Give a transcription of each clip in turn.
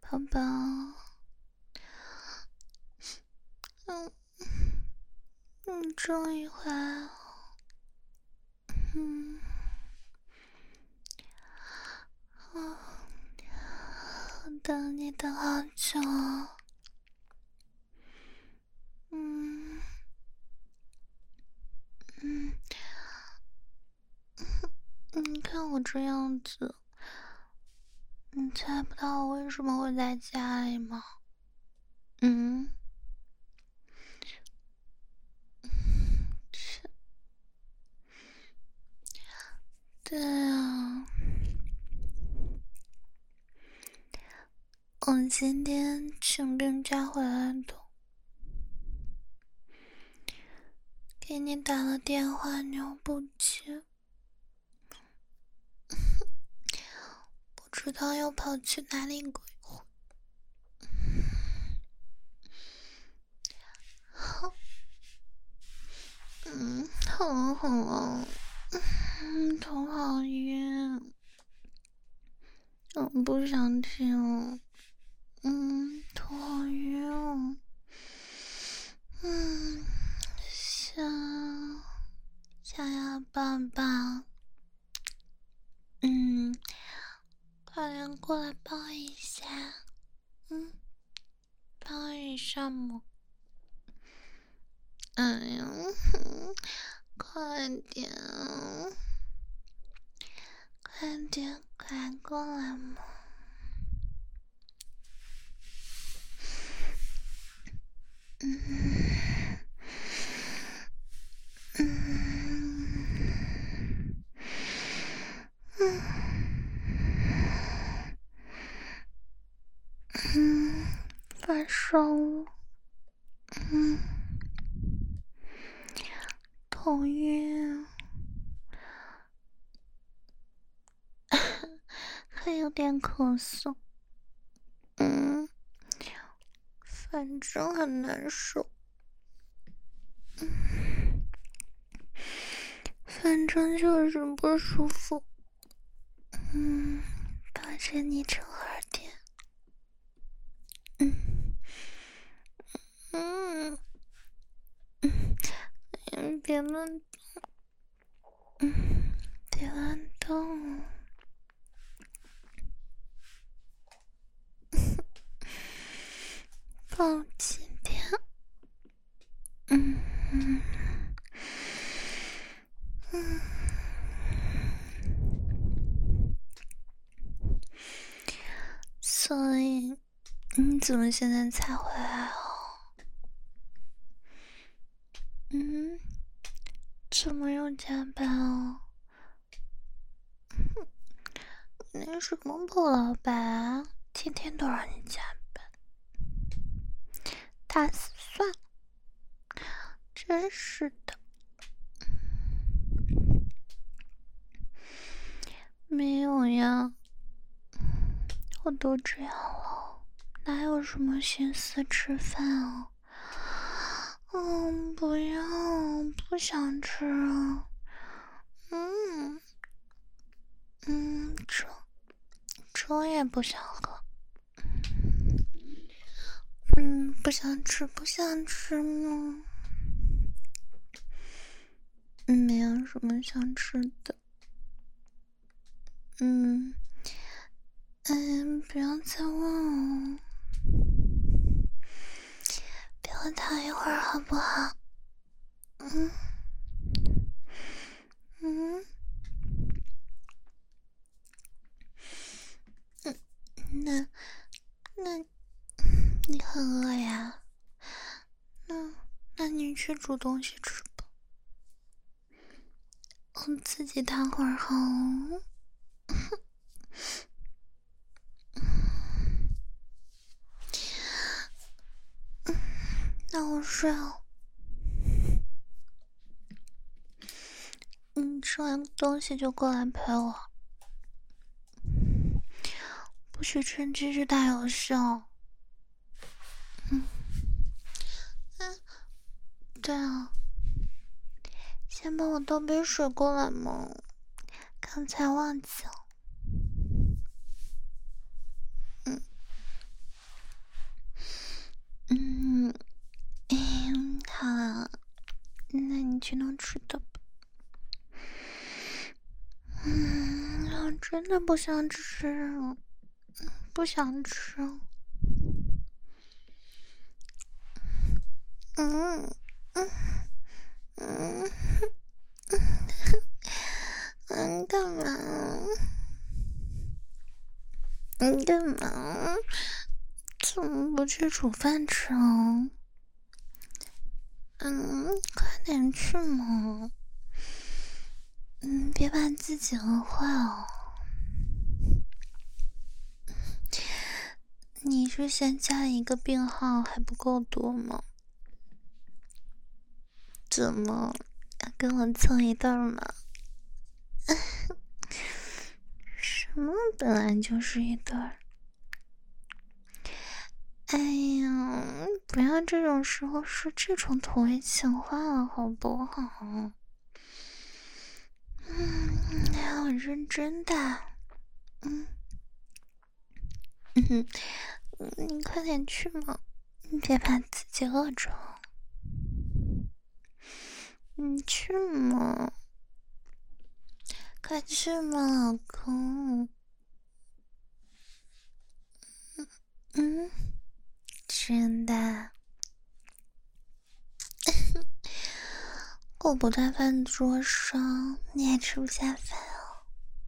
宝宝，你终于回来了。我等你等好久了。你看我这样子，你猜不到我为什么会在家里吗？对啊，我今天请病假回来的，给你打了电话，你又不接，不知道又跑去哪里鬼混。好，头好晕，我不想听。头好晕哦。想要抱抱。快点过来抱一下。抱一下嘛。哎呀，快点，快点，快过来嘛。发烧了。头晕，还有点咳嗽。反正很难受。反正就是不舒服。抱着你扯耳点。别乱动。别乱动。抱紧点。所以你怎么现在才回来哦？怎么又加班哦？你什么破老板啊？天天都让你加班，打死算了。真是的。没有呀，我都这样了，哪有什么心思吃饭啊？不要，不想吃啊。粥也不想喝。不想吃，不想吃吗？没有什么想吃的。不要再问了，陪我躺一会儿好不好？那你很饿呀？那你去煮东西吃吧，我自己躺会儿好了。那我睡了。你吃完东西就过来陪我，不许趁机去打游戏哦。对啊，先帮我倒杯水过来嘛，刚才忘记了。 真的不想吃，不想吃。嗯嗯嗯嗯，干嘛？你干嘛？怎么不去煮饭吃啊？快点去嘛！别把自己饿坏哦。你是嫌家里一个病号还不够多吗？怎么要跟我凑一对吗？什么本来就是一对儿？哎呀，不要这种时候说这种土味情话了，好不好？还要认真的。你快点去嘛，你别把自己饿着。你去嘛，快去嘛，老公。真的。我不在饭桌上，你还吃不下饭哦。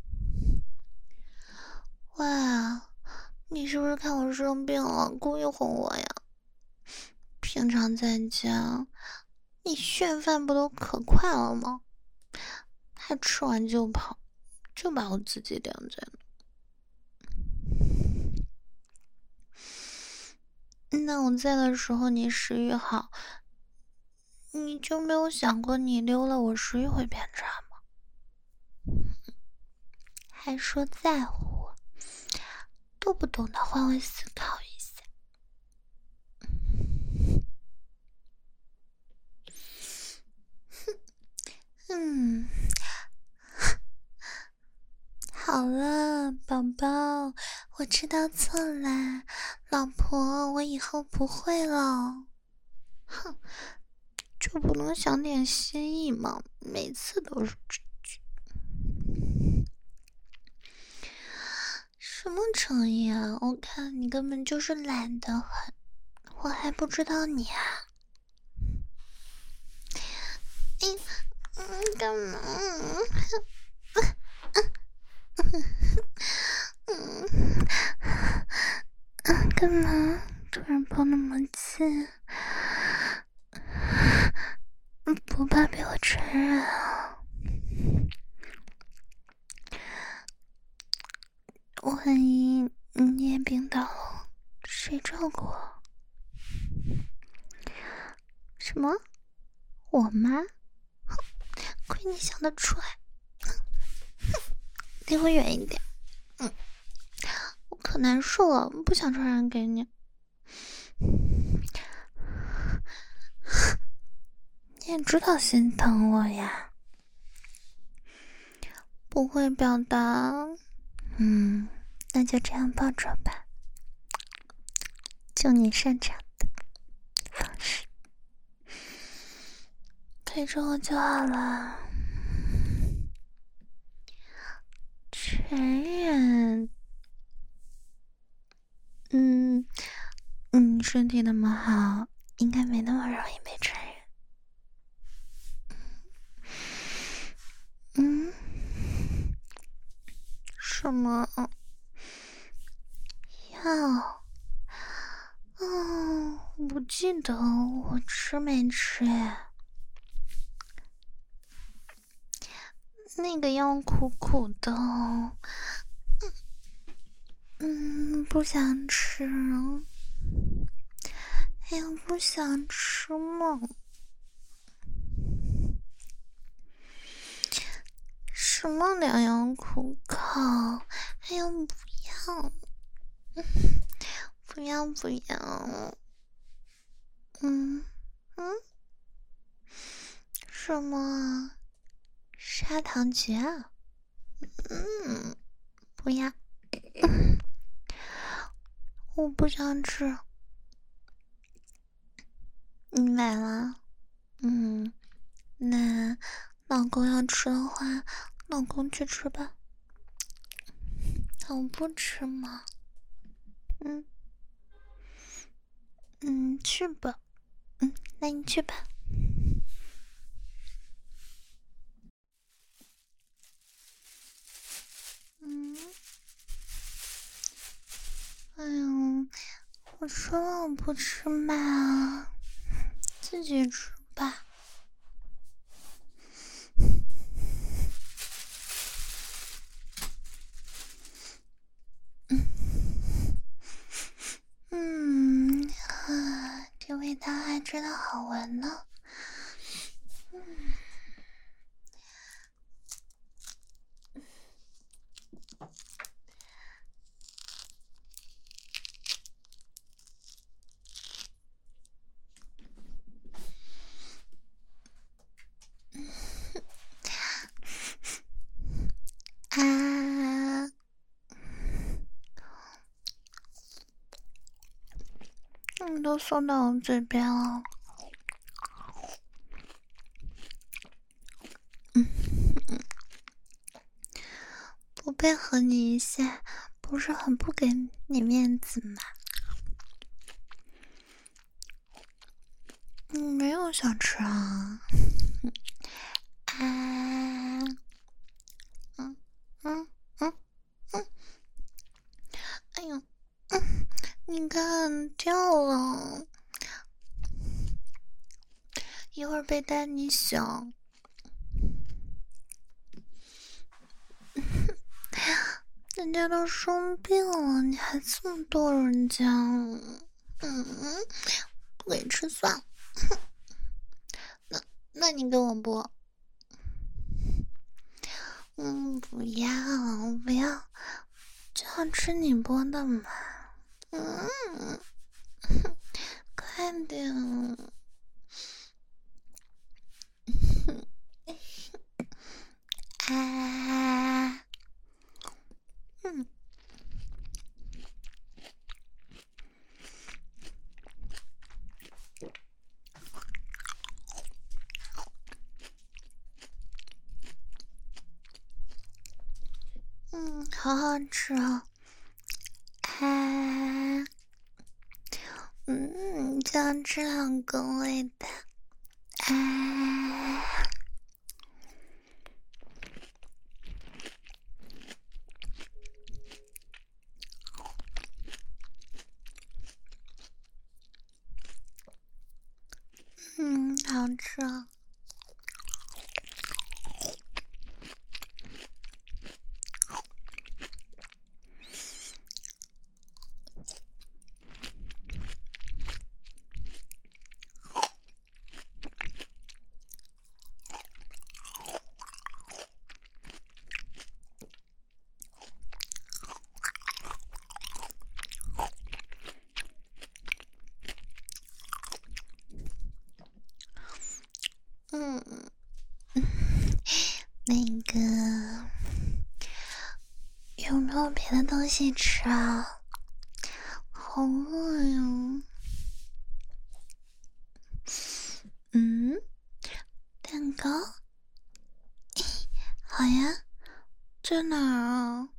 哇，你是不是看我生病了，故意哄我呀？平常在家，你炫饭不都可快了吗？还吃完就跑，就把我自己晾在那。那我在的时候你食欲好，你就没有想过你溜了我食欲会变差吗？还说在乎我，都不懂得换位思考一下。好了，宝宝，我知道错啦，老婆，我以后不会了。哼，就不能想点新意吗？每次都是这句。什么诚意啊？我看你根本就是懒得很，我还不知道你啊。干嘛？干嘛？突然抱那么近？不怕被我传染啊？万一你也病倒了，谁照顾我？什么？我妈？哼，亏你想得出来！离我远一点。我可难受了，不想传染给你。你也知道心疼我呀。不会表达，那就这样抱着吧，就你擅长的方式，陪着我就好了。传染，身体那么好，应该没那么容易被传染。什么药？我不记得我吃没吃呀？那个药苦苦的，不想吃。哎呀，不想吃嘛。什么良药苦口？哎呀，不要，不要，不要。什么砂糖橘啊？不要，我不想吃。你买了？那老公要吃的话，老公去吃吧。 想不吃吗？去吧。那你去吧。哎呦，我说了我不吃嘛，自己吃吧。这味道还真的好闻呢。你都送到我嘴边了。不配合你一下，不是很不给你面子吗？没有想吃啊。哎呦，你看掉了，一会儿被丹尼想。人家都生病了，你还这么逗人家？不给吃算了。那你给我剥。不要不要，就要吃你剥的嘛。快点。好好吃哦。这样吃2个味的。好吃哦。那个有没有别的东西吃啊？好饿呀。蛋糕？好呀，在哪儿啊？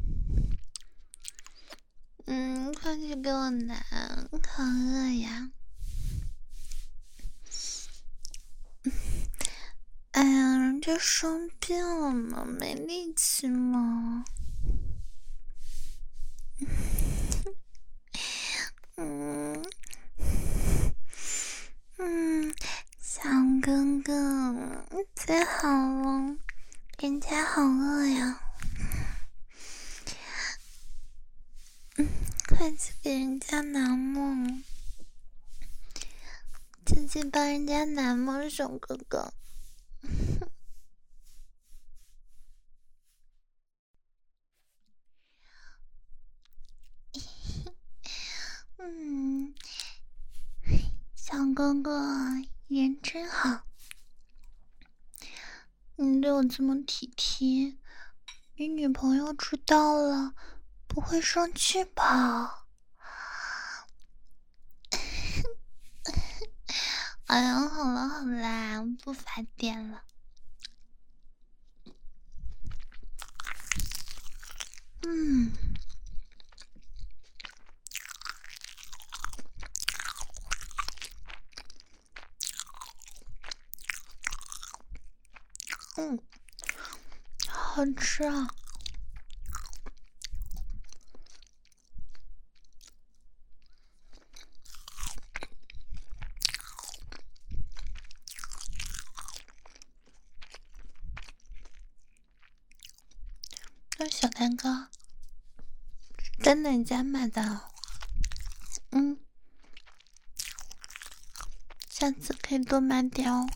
快去给我拿，好饿呀。哎呀，人家生病了嘛，没力气嘛。小哥哥，最好了，人家好饿呀。快去给人家拿嘛，自己帮人家拿嘛，小哥哥。小哥哥人真好，你对我这么体贴，你女朋友知道了不会生气吧？哎呀，好了好啦，不发癫了。 嗯。嗯，好吃啊！这小蛋糕在哪家买的？嗯，下次可以多买点哦。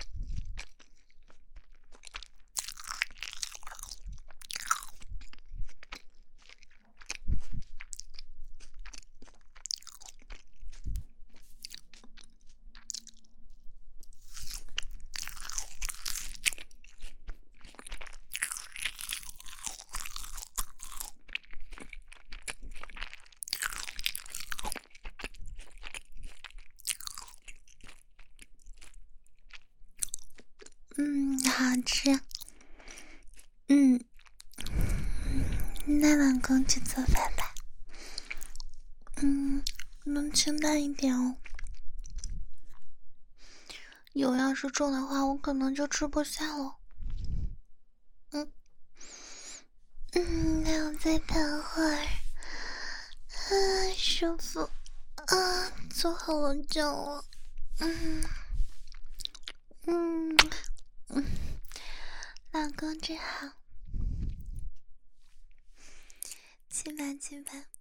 嗯，好吃。嗯，那老公去做饭吧。能清淡一点哦。油要是重的话，我可能就吃不下了。那我再等会儿。舒服。做好久了。嗯，老公真好。亲吧亲吧。